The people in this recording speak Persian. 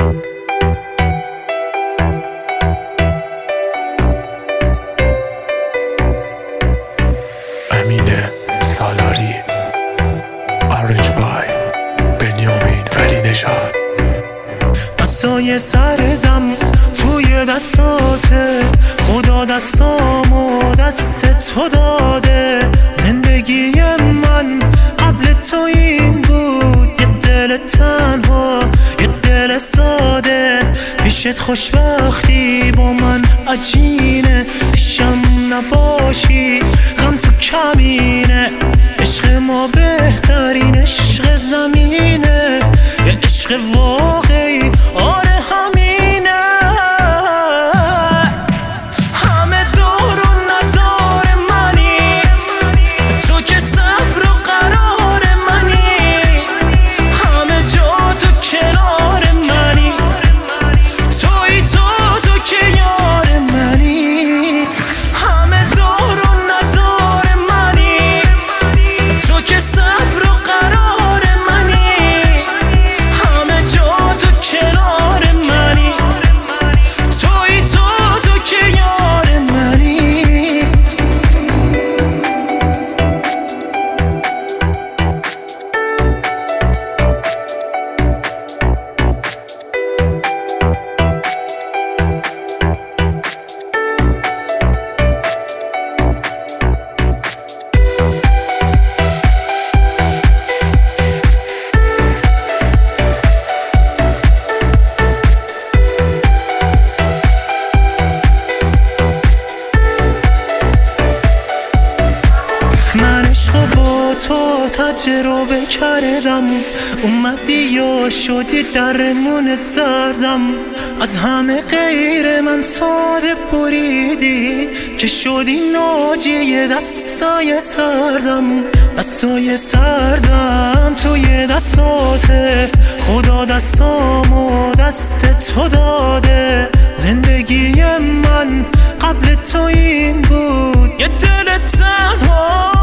امین سالاری، آرنج بای، بنیامین ولی نژاد. دستای سردم توی دستاته، خدا دستامو دست تو داده. زندگی من قبل تو این بود، یه دل تنها، یه دل ساده. پیشت خوشبختی با من عجینه، پیشم نباشی غم تو کمینه. عشق ما بهترین عشق زمینه، یه عشق واقعی، آره همینه. همه دور و ندار منی، تو که صبر و قرار منی. همه جا تو کنار منی، توی تو که یار منی. همه دور و ندار منی، تو که صبر و قرار منی. همه جا تو کنار منی، توی تو که یار منی. من عشقو با تو تجربه کردم، اومدی یا شدی درمون دردم. از همه غیر من ساده بریدی، که شدی ناجی دستای سردم. دستای سردم توی دستاته، خدا دستامو دست تو داده. زندگی من قبل تو این بود، یه دل تنها،